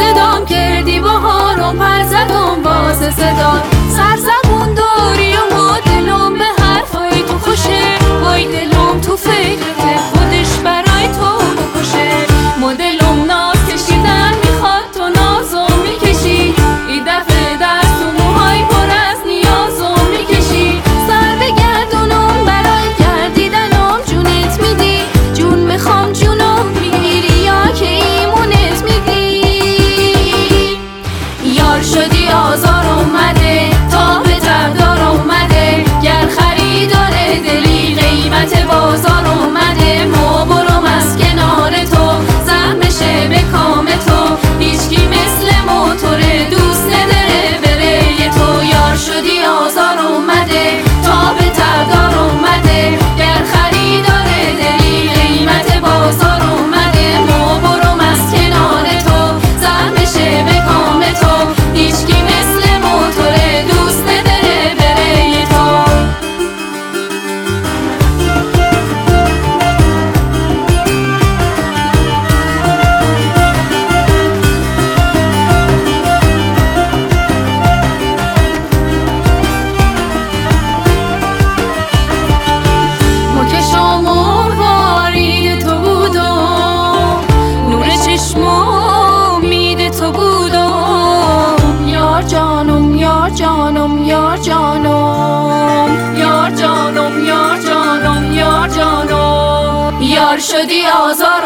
صدام کردی بهارم پر زدم واسه صدا سرزبون داری و ما دلم به حرفای تو خوشه وای دلم تو فکرته خودش برای تو بکشه ما دلم ناز کشیدن میخواد تو نازم میکشی این دفعه دست و موهای پر از نیازم میکشی سر بگردونم برای گردیدنم جونت میدی جون میخوام جونم میگیری یا که ایمونت میدی یار شدی آزار اومده تا به تردار اومده گر خریدار دلی قیمت بازار اومده ما برم از کنار تو زحمشه به کام تو هیچکی مثل موتور دوست نداره بره تو یار شدی آزار اومده تا به تردار اومده گر خریدار دلی قیمت بازار اومده ما برم از کنار تو زحمشه به کام تو هیچکی مثل موتور دوست نداره بره تو ما که شما وارید تو بودم نور چشم امید تو بودم یار جانم یار جانم یار جانم یار جانم یار جانم یار جانم یار شدی آزار